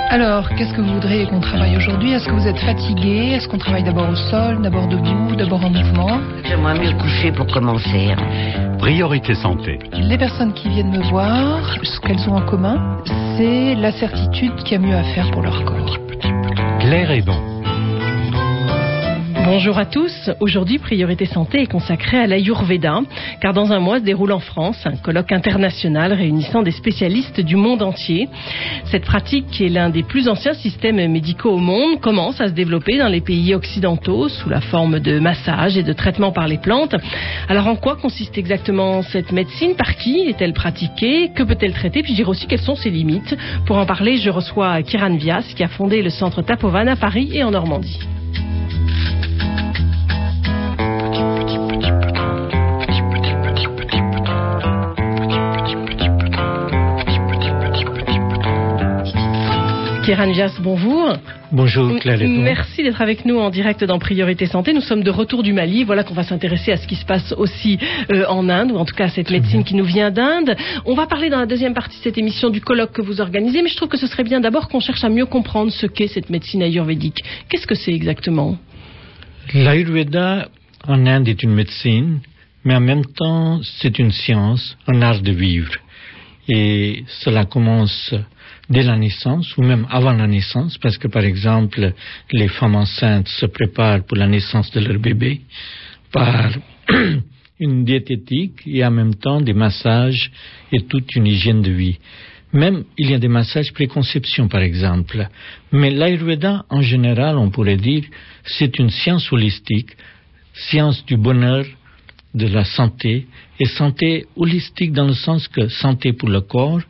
Alors, qu'est-ce que vous voudriez qu'on travaille aujourd'hui? Est-ce que vous êtes fatigué? Est-ce qu'on travaille d'abord au sol, d'abord debout, d'abord en mouvement? J'aimerais mieux coucher pour commencer. Priorité santé. Les personnes qui viennent me voir, ce qu'elles ont en commun, c'est la certitude qu'il y a mieux à faire pour leur corps. Claire Hédon. Bonjour à tous. Aujourd'hui, Priorité Santé est consacrée à l'Ayurveda, car dans un mois se déroule en France un colloque international réunissant des spécialistes du monde entier. Cette pratique, qui est l'un des plus anciens systèmes médicaux au monde, commence à se développer dans les pays occidentaux sous la forme de massages et de traitements par les plantes. Alors en quoi consiste exactement cette médecine? Par qui est-elle pratiquée? Que peut-elle traiter? Puis je dirais aussi quelles sont ses limites. Pour en parler, je reçois Kiran Vyas, qui a fondé le centre Tapovan à Paris et en Normandie. Kiran Vyas, bonjour. Bonjour Claire Hédon. Merci d'être avec nous en direct dans Priorité Santé. Nous sommes de retour du Mali. Voilà qu'on va s'intéresser à ce qui se passe aussi en Inde, ou en tout cas à cette médecine qui nous vient d'Inde. On va parler dans la deuxième partie de cette émission du colloque que vous organisez, mais je trouve que ce serait bien d'abord qu'on cherche à mieux comprendre ce qu'est cette médecine ayurvédique. Qu'est-ce que c'est exactement? L'Ayurveda en Inde est une médecine, mais en même temps c'est une science, un art de vivre. Et cela commence dès la naissance ou même avant la naissance, parce que par exemple les femmes enceintes se préparent pour la naissance de leur bébé par une diététique et en même temps des massages et toute une hygiène de vie. Même il y a des massages préconception par exemple. Mais l'Ayurveda en général, on pourrait dire, c'est une science holistique, science du bonheur, de la santé, et santé holistique dans le sens que santé pour le corps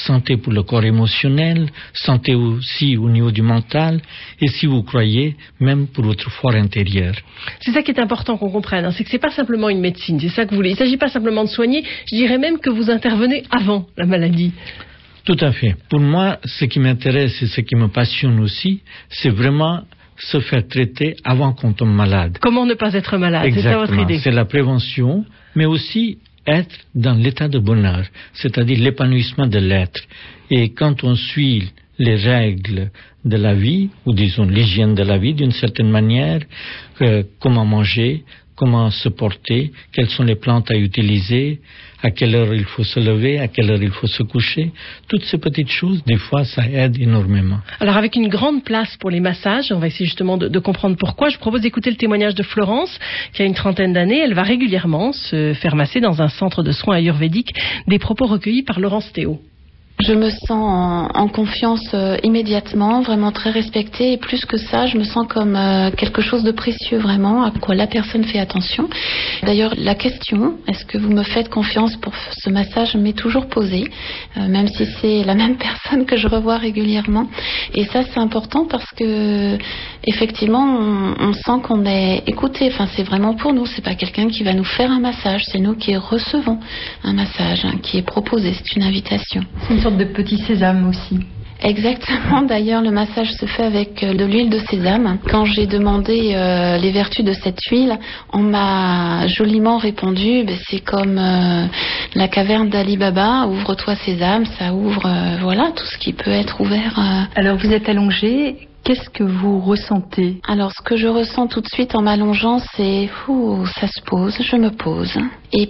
émotionnel, santé aussi au niveau du mental, et si vous croyez, même pour votre fort intérieur. C'est ça qui est important qu'on comprenne, c'est que c'est pas simplement une médecine, c'est ça que vous voulez. Il s'agit pas simplement de soigner, je dirais même que vous intervenez avant la maladie. Tout à fait. Pour moi, ce qui m'intéresse et ce qui me passionne aussi, c'est vraiment se faire traiter avant qu'on tombe malade. Comment ne pas être malade? Exactement. C'est ça votre idée? C'est la prévention, mais aussi être dans l'état de bonheur, c'est-à-dire l'épanouissement de l'être. Et quand on suit les règles de la vie, ou disons l'hygiène de la vie d'une certaine manière, comment manger, comment se porter, quelles sont les plantes à utiliser, à quelle heure il faut se lever, à quelle heure il faut se coucher. Toutes ces petites choses, des fois, ça aide énormément. Alors, avec une grande place pour les massages, on va essayer justement de comprendre pourquoi. Je propose d'écouter le témoignage de Florence, qui a une trentaine d'années. Elle va régulièrement se faire masser dans un centre de soins ayurvédiques. Des propos recueillis par Laurence Théo. Je me sens en confiance immédiatement, vraiment très respectée, et plus que ça, je me sens comme quelque chose de précieux vraiment, à quoi la personne fait attention. D'ailleurs, la question, est-ce que vous me faites confiance pour ce massage, m'est toujours posée, même si c'est la même personne que je revois régulièrement. Et ça, c'est important parce que effectivement, on sent qu'on est écouté. Enfin, c'est vraiment pour nous. C'est pas quelqu'un qui va nous faire un massage, c'est nous qui recevons un massage, qui est proposé. C'est une invitation. C'est une sorte de petit sésame aussi. Exactement. D'ailleurs, le massage se fait avec de l'huile de sésame. Quand j'ai demandé les vertus de cette huile, on m'a joliment répondu, c'est comme la caverne d'Ali Baba, ouvre-toi sésame, ça ouvre voilà tout ce qui peut être ouvert. Alors vous êtes allongé. Qu'est-ce que vous ressentez? Alors, ce que je ressens tout de suite en m'allongeant, c'est ça se pose, je me pose. Et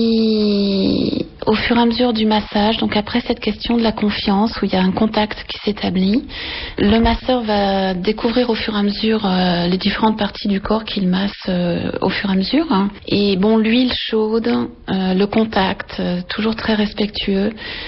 puis, au fur et à mesure du massage, donc après cette question de la confiance, où il y a un contact qui s'établit, le masseur va découvrir au fur et à mesure les différentes parties du corps qu'il masse au fur et à mesure. Et bon, l'huile chaude, le contact, toujours très respectueux,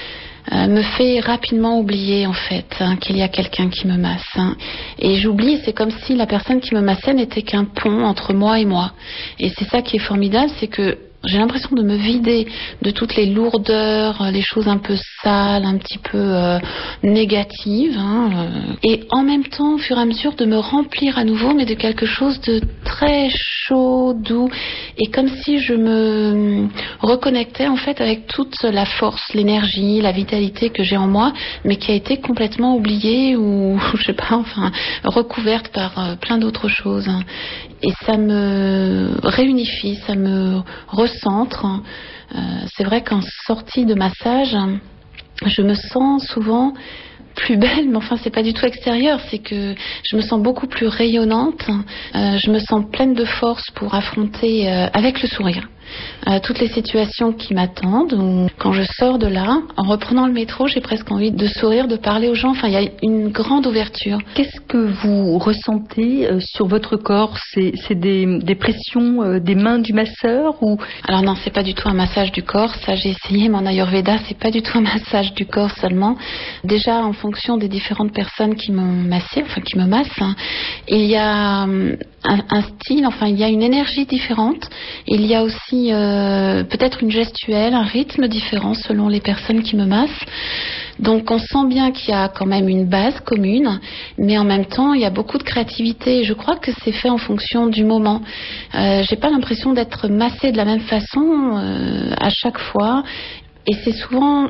me fait rapidement oublier en fait qu'il y a quelqu'un qui me masse. Et j'oublie, c'est comme si la personne qui me massait n'était qu'un pont entre moi et moi. Et c'est ça qui est formidable, c'est que j'ai l'impression de me vider de toutes les lourdeurs, les choses un peu sales, un petit peu négatives, et en même temps, au fur et à mesure, de me remplir à nouveau, mais de quelque chose de très chaud, doux, et comme si je me reconnectais en fait avec toute la force, l'énergie, la vitalité que j'ai en moi, mais qui a été complètement oubliée ou je sais pas, enfin recouverte par plein d'autres choses. Et ça me réunifie, ça me recentre. C'est vrai qu'en sortie de massage, je me sens souvent plus belle, mais enfin c'est pas du tout extérieur, c'est que je me sens beaucoup plus rayonnante, je me sens pleine de force pour affronter avec le sourire toutes les situations qui m'attendent. Ou quand je sors de là, en reprenant le métro, j'ai presque envie de sourire, de parler aux gens. Enfin, il y a une grande ouverture. Qu'est-ce que vous ressentez sur votre corps? C'est des pressions des mains du masseur ou... Alors non, c'est pas du tout un massage du corps. Ça, j'ai essayé, mais en Ayurveda, c'est pas du tout un massage du corps seulement. Déjà, en fonction des différentes personnes qui m'ont massé, enfin qui me massent, il y a un style, enfin il y a une énergie différente. Il y a aussi peut-être une gestuelle, un rythme différent selon les personnes qui me massent. Donc on sent bien qu'il y a quand même une base commune, mais en même temps il y a beaucoup de créativité. Je crois que c'est fait en fonction du moment. J'ai pas l'impression d'être massée de la même façon à chaque fois, et c'est souvent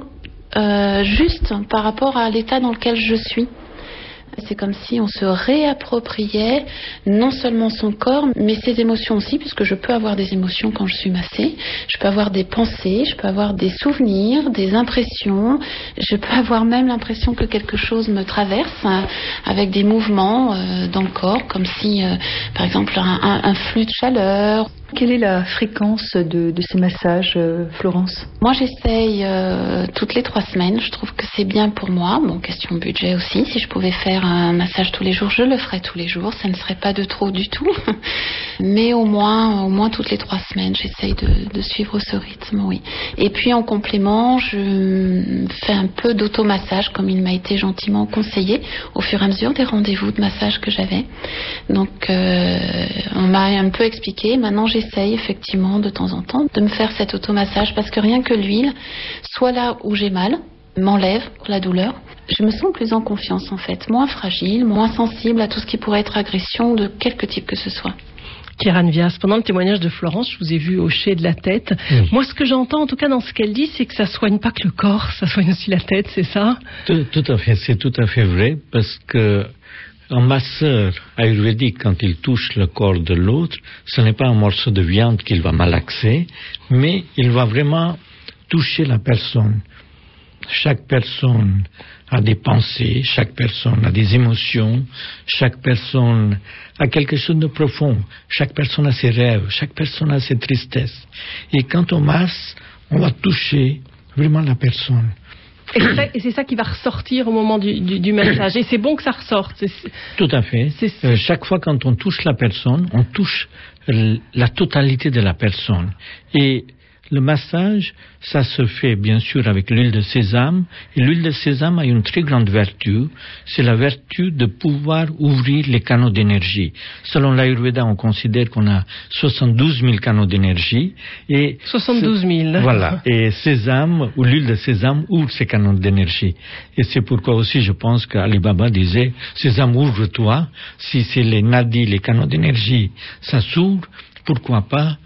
juste par rapport à l'état dans lequel je suis. C'est comme si on se réappropriait non seulement son corps, mais ses émotions aussi, puisque je peux avoir des émotions quand je suis massée. Je peux avoir des pensées, je peux avoir des souvenirs, des impressions. Je peux avoir même l'impression que quelque chose me traverse avec des mouvements dans le corps, comme si, par exemple, un flux de chaleur. Quelle est la fréquence de ces massages, Florence? Moi, j'essaye toutes les 3 semaines. Je trouve que c'est bien pour moi. Bon, question budget aussi. Si je pouvais faire un massage tous les jours, je le ferais tous les jours. Ça ne serait pas de trop du tout. Mais au moins toutes les 3 semaines, j'essaye de suivre ce rythme, oui. Et puis, en complément, je fais un peu d'automassage, comme il m'a été gentiment conseillé, au fur et à mesure des rendez-vous de massage que j'avais. Donc, on m'a un peu expliqué. Maintenant, j'essaye effectivement de temps en temps de me faire cet automassage, parce que rien que l'huile, soit là où j'ai mal, m'enlève la douleur. Je me sens plus en confiance en fait, moins fragile, moins sensible à tout ce qui pourrait être agression de quelque type que ce soit. Kiran Vyas, pendant le témoignage de Florence, je vous ai vu hocher de la tête. Oui. Moi, ce que j'entends, en tout cas dans ce qu'elle dit, c'est que ça soigne pas que le corps, ça soigne aussi la tête, c'est ça? Tout à fait, c'est tout à fait vrai, parce que un masseur ayurvédique, quand il touche le corps de l'autre, ce n'est pas un morceau de viande qu'il va malaxer, mais il va vraiment toucher la personne. Chaque personne a des pensées, chaque personne a des émotions, chaque personne a quelque chose de profond, chaque personne a ses rêves, chaque personne a ses tristesses. Et quand on masse, on va toucher vraiment la personne. Et c'est ça qui va ressortir au moment du massage. Et c'est bon que ça ressorte. Tout à fait. Chaque fois quand on touche la personne, on touche la totalité de la personne. Et le massage, ça se fait bien sûr avec l'huile de sésame. Et l'huile de sésame a une très grande vertu. C'est la vertu de pouvoir ouvrir les canaux d'énergie. Selon l'Ayurveda, on considère qu'on a 72 000 canaux d'énergie. Et 72 000. Voilà. Et sésame, ou l'huile de sésame, ouvre ces canaux d'énergie. Et c'est pourquoi aussi je pense qu'Ali Baba disait, sésame, ouvre-toi. Si c'est les nadis, les canaux d'énergie, ça s'ouvre, pourquoi pas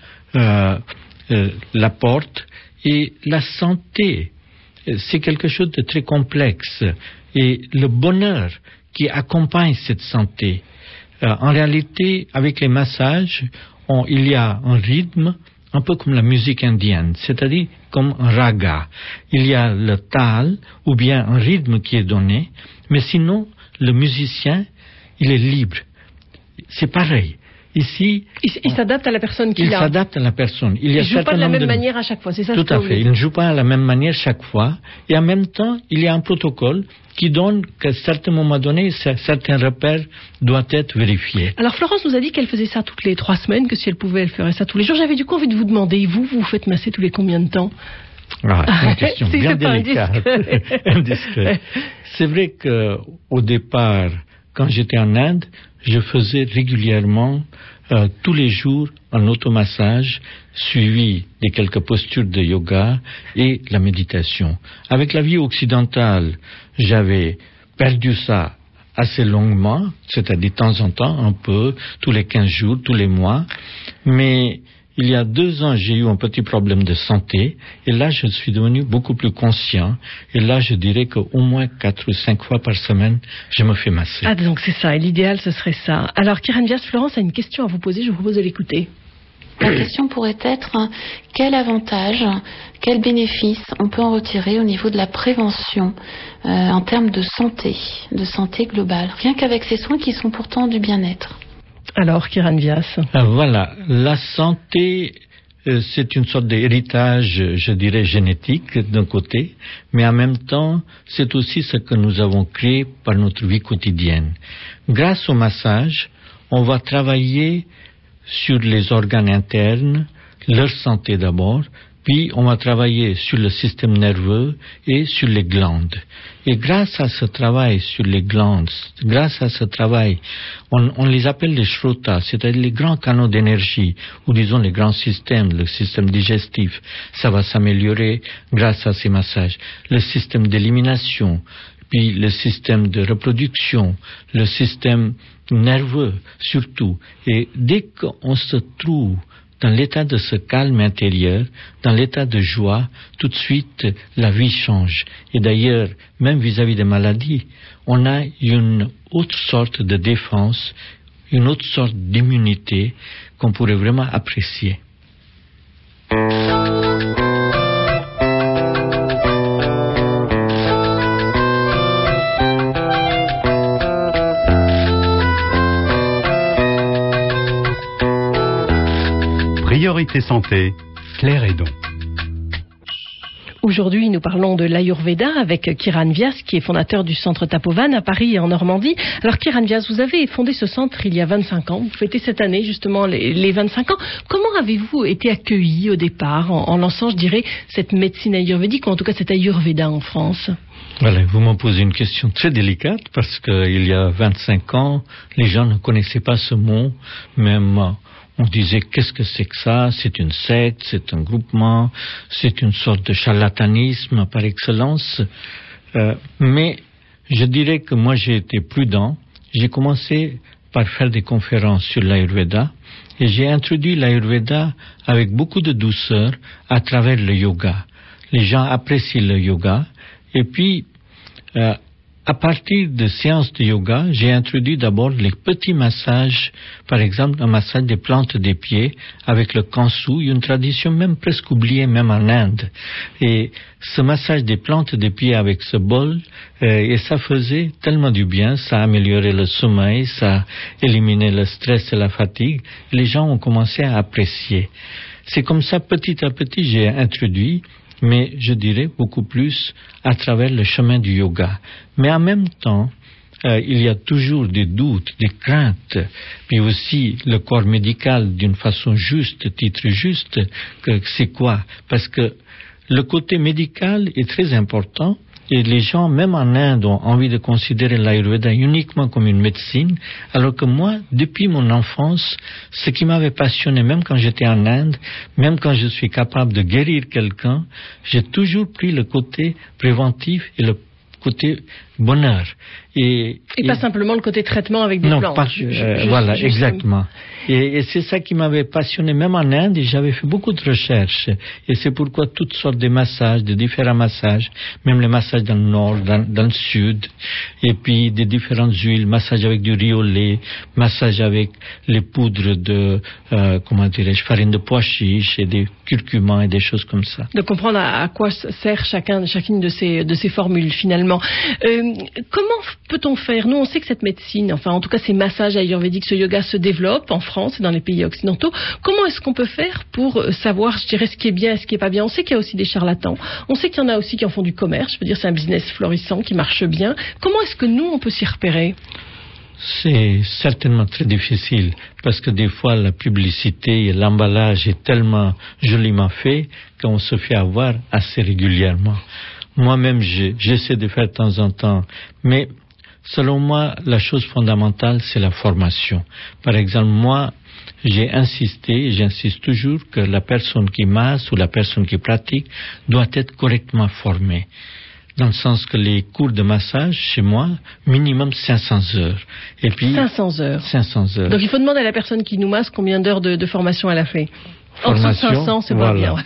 la porte. Et la santé, c'est quelque chose de très complexe. Et le bonheur qui accompagne cette santé, en réalité, avec les massages, il y a un rythme, un peu comme la musique indienne, c'est-à-dire comme un raga. Il y a le tal, ou bien un rythme qui est donné, mais sinon, le musicien, il est libre. C'est pareil. Ici, il s'adapte à la personne qu'il a. Il s'adapte à la personne. Il ne joue pas de la même manière à chaque fois, c'est ça? Tout à fait. Il ne joue pas à la même manière chaque fois. Et en même temps, il y a un protocole qui donne qu'à certains moments donnés, certains repères doivent être vérifiés. Alors Florence nous a dit qu'elle faisait ça toutes les 3 semaines, que si elle pouvait, elle ferait ça tous les jours. J'avais du coup envie de vous demander, vous faites masser tous les combien de temps? C'est une question bien délicate. Indiscret. C'est vrai qu'au départ, quand j'étais en Inde, je faisais régulièrement, tous les jours, un automassage suivi de quelques postures de yoga et la méditation. Avec la vie occidentale, j'avais perdu ça assez longuement, c'est-à-dire de temps en temps, un peu, tous les 15 jours, tous les mois. Mais il y a 2 ans, j'ai eu un petit problème de santé, et là, je suis devenu beaucoup plus conscient, et là, je dirais qu'au moins 4 ou 5 fois par semaine, je me fais masser. Ah, donc c'est ça, et l'idéal, ce serait ça. Alors, Kiran Vyas, Florence a une question à vous poser, je vous propose de l'écouter. La question pourrait être quel avantage, quel bénéfice on peut en retirer au niveau de la prévention en termes de santé globale, rien qu'avec ces soins qui sont pourtant du bien-être. Alors, Kiran Vyas. Voilà, la santé, c'est une sorte d'héritage, je dirais, génétique d'un côté, mais en même temps, c'est aussi ce que nous avons créé par notre vie quotidienne. Grâce au massage, on va travailler sur les organes internes, leur santé d'abord, puis on va travailler sur le système nerveux et sur les glandes. Et grâce à ce travail sur les glandes, grâce à ce travail, on les appelle les shrota, c'est-à-dire les grands canaux d'énergie, ou disons les grands systèmes, le système digestif, ça va s'améliorer grâce à ces massages. Le système d'élimination, puis le système de reproduction, le système nerveux surtout. Et dès qu'on se trouve dans l'état de ce calme intérieur, dans l'état de joie, tout de suite, la vie change. Et d'ailleurs, même vis-à-vis des maladies, on a une autre sorte de défense, une autre sorte d'immunité qu'on pourrait vraiment apprécier. Priorité santé, Claire Hédon. Aujourd'hui, nous parlons de l'Ayurveda avec Kiran Vyas, qui est fondateur du centre Tapovan à Paris et en Normandie. Alors Kiran Vyas, vous avez fondé ce centre il y a 25 ans. Vous fêtez cette année justement les 25 ans. Comment avez-vous été accueilli au départ en lançant, je dirais, cette médecine ayurvédique, ou en tout cas cet Ayurveda en France ? Voilà, vous me posez une question très délicate parce qu'il y a 25 ans, les gens ne connaissaient pas ce mot, même on disait qu'est-ce que c'est que ça? C'est une secte, c'est un groupement, c'est une sorte de charlatanisme par excellence. Mais je dirais que moi j'ai été prudent. J'ai commencé par faire des conférences sur l'Ayurveda et j'ai introduit l'Ayurveda avec beaucoup de douceur à travers le yoga. Les gens apprécient le yoga et puis à partir de séances de yoga, j'ai introduit d'abord les petits massages, par exemple un massage des plantes des pieds avec le kansu, une tradition même presque oubliée même en Inde. Et ce massage des plantes des pieds avec ce bol, et ça faisait tellement du bien, ça améliorait le sommeil, ça éliminait le stress et la fatigue. Les gens ont commencé à apprécier. C'est comme ça, petit à petit, j'ai introduit, mais je dirais beaucoup plus à travers le chemin du yoga. Mais en même temps, il y a toujours des doutes, des craintes, puis aussi le corps médical d'une façon juste, titre juste, que c'est quoi? Parce que le côté médical est très important. Et les gens, même en Inde, ont envie de considérer l'Ayurveda uniquement comme une médecine, alors que moi, depuis mon enfance, ce qui m'avait passionné, même quand j'étais en Inde, même quand je suis capable de guérir quelqu'un, j'ai toujours pris le côté préventif et le côté bonheur. Et pas simplement le côté traitement avec des plantes. Voilà, exactement. Et c'est ça qui m'avait passionné, même en Inde, et j'avais fait beaucoup de recherches. Et c'est pourquoi toutes sortes de massages, de différents massages, même les massages dans le nord, dans le sud, et puis des différentes huiles, massage avec du riz au lait, massage avec les poudres de, farine de pois chiche et des curcumins et des choses comme ça. De comprendre à quoi sert chacune de ces formules finalement. Comment peut-on faire? Nous, on sait que cette médecine, enfin en tout cas ces massages ayurvédiques, ce yoga se développe en France et dans les pays occidentaux. Comment est-ce qu'on peut faire pour savoir, je dirais, ce qui est bien et ce qui est pas bien? On sait qu'il y a aussi des charlatans. On sait qu'il y en a aussi qui en font du commerce. Je veux dire, c'est un business florissant qui marche bien. Comment est-ce que nous, on peut s'y repérer? C'est certainement très difficile parce que des fois la publicité et l'emballage est tellement joliment fait qu'on se fait avoir assez régulièrement. Moi-même, j'essaie de faire de temps en temps, mais selon moi, la chose fondamentale, c'est la formation. Par exemple, moi, j'ai insisté, et j'insiste toujours, que la personne qui masse ou la personne qui pratique doit être correctement formée. Dans le sens que les cours de massage, chez moi, minimum 500 heures. Et puis, 500 heures. 500 heures. Donc il faut demander à la personne qui nous masse combien d'heures de formation elle a fait. Formation, en dessous de 500, c'est pas bien.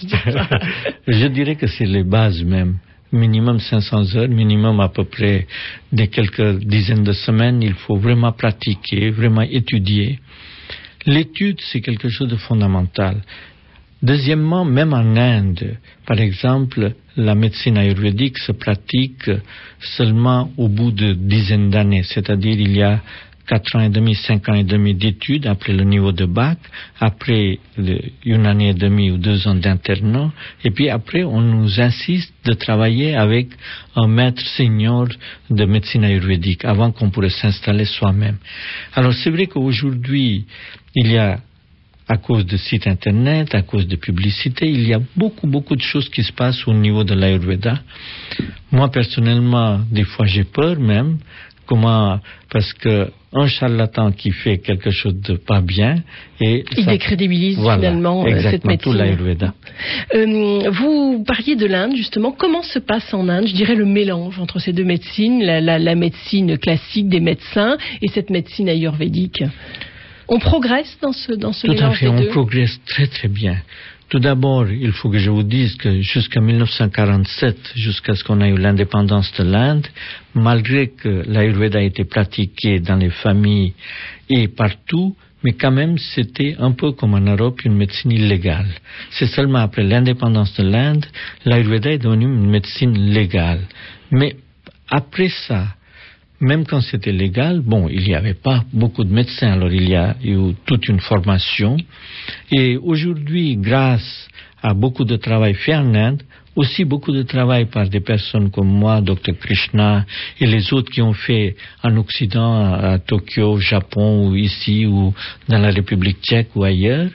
Je dirais que c'est les bases même. Minimum 500 heures, minimum à peu près des quelques dizaines de semaines. Il faut vraiment pratiquer, vraiment étudier. l'étude, c'est quelque chose de fondamental. Deuxièmement, même en Inde, par exemple, la médecine ayurvédique se pratique seulement au bout de dizaines d'années, c'est-à-dire il y a 4 ans et demi, 5 ans et demi d'études après le niveau de bac, après une année et demie ou 2 ans d'internat, et puis après on nous insiste de travailler avec un maître senior de médecine ayurvédique avant qu'on pourrait s'installer soi-même. Alors c'est vrai qu'aujourd'hui, il y a, à cause de sites internet, à cause de publicité, il y a beaucoup de choses qui se passent au niveau de l'Ayurveda. Moi, personnellement, des fois, j'ai peur même. Parce que un charlatan qui fait quelque chose de pas bien et il décrédibilise finalement cette médecine. Tout l'Ayurveda. Vous parliez de l'Inde justement. Comment se passe en Inde, je dirais, le mélange entre ces deux médecines, la médecine classique des médecins et cette médecine ayurvédique? On progresse dans ce mélange des deux? Tout à fait, on progresse très bien. Tout d'abord, il faut que je vous dise que jusqu'en 1947, jusqu'à ce qu'on ait eu l'indépendance de l'Inde, malgré que l'Ayurveda a été pratiqué dans les familles et partout, mais quand même c'était un peu comme en Europe une médecine illégale. C'est seulement après l'indépendance de l'Inde, l'Ayurveda est devenu une médecine légale. Mais après ça, même quand c'était légal, il n'y avait pas beaucoup de médecins, alors il y a eu toute une formation. Et aujourd'hui, grâce à beaucoup de travail fait en Inde, aussi beaucoup de travail par des personnes comme moi, Dr Krishna, et les autres qui ont fait en Occident, à Tokyo, au Japon, ou ici, ou dans la République tchèque, ou ailleurs,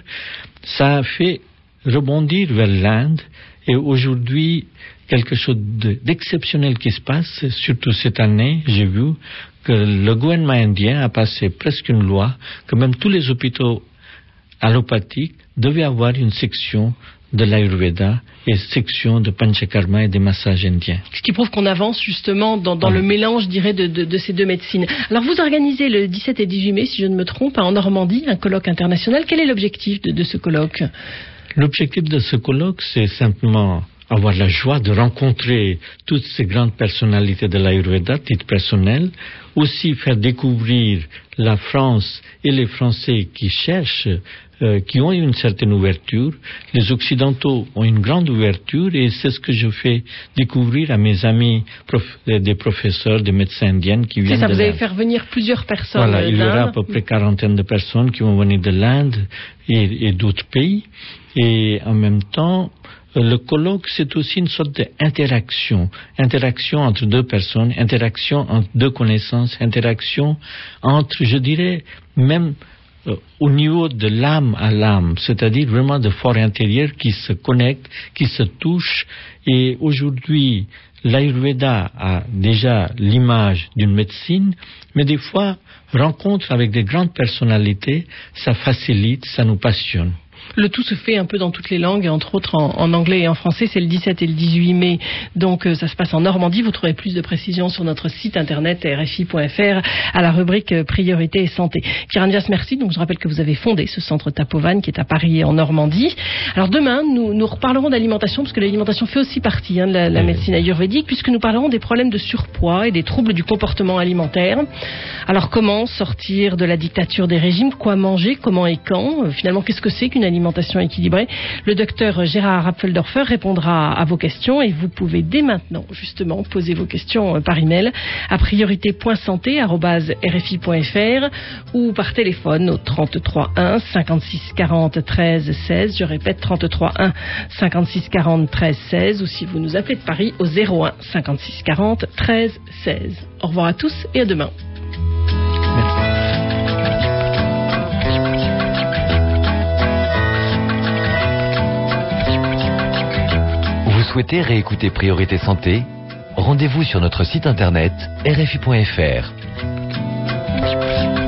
ça a fait rebondir vers l'Inde. Et aujourd'hui, quelque chose d'exceptionnel qui se passe, surtout cette année, j'ai vu que le gouvernement indien a passé presque une loi que même tous les hôpitaux allopathiques devaient avoir une section de l'Ayurveda et section de Panchakarma et des massages indiens. Ce qui prouve qu'on avance justement dans le mélange, je dirais, de ces deux médecines. Alors vous organisez le 17 et 18 mai, si je ne me trompe, en Normandie, un colloque international. Quel est l'objectif de ce colloque? L'objectif de ce colloque, c'est simplement avoir la joie de rencontrer toutes ces grandes personnalités de l'Ayurveda, titre personnel, aussi faire découvrir la France et les Français qui cherchent, qui ont une certaine ouverture. Les Occidentaux ont une grande ouverture et c'est ce que je fais découvrir à mes amis des professeurs, des médecins indiens qui viennent de l'Inde. Vous allez faire venir plusieurs personnes d'Inde. Il y aura à peu près 40 de personnes qui vont venir de l'Inde et d'autres pays. Et en même temps, le colloque, c'est aussi une sorte d'interaction. Interaction entre deux personnes, interaction entre deux connaissances, interaction entre, je dirais, même au niveau de l'âme à l'âme, c'est-à-dire vraiment de force intérieure qui se connectent, qui se touchent. Et aujourd'hui, l'Ayurveda a déjà l'image d'une médecine, mais des fois, rencontre avec des grandes personnalités, ça facilite, ça nous passionne. Le tout se fait un peu dans toutes les langues, entre autres en anglais et en français. C'est le 17 et le 18 mai, donc ça se passe en Normandie. Vous trouverez plus de précisions sur notre site internet rfi.fr à la rubrique Priorité et Santé. Kiran Vyas, merci. Donc je rappelle que vous avez fondé ce centre Tapovan qui est à Paris et en Normandie. Alors demain, nous reparlerons d'alimentation, parce que l'alimentation fait aussi partie de la médecine ayurvédique, puisque nous parlerons des problèmes de surpoids et des troubles du comportement alimentaire. Alors comment sortir de la dictature des régimes? Quoi manger? Comment et quand? Finalement, qu'est-ce que c'est qu'une alimentation équilibrée? Le docteur Gérard Apfeldorfer répondra à vos questions et vous pouvez dès maintenant justement poser vos questions par email à priorité.santé@rfi.fr ou par téléphone au 33 1 56 40 13 16. Je répète, 33 1 56 40 13 16, ou si vous nous appelez de Paris au 01 56 40 13 16. Au revoir à tous et à demain. Vous souhaitez réécouter Priorité Santé? Rendez-vous sur notre site internet rfi.fr.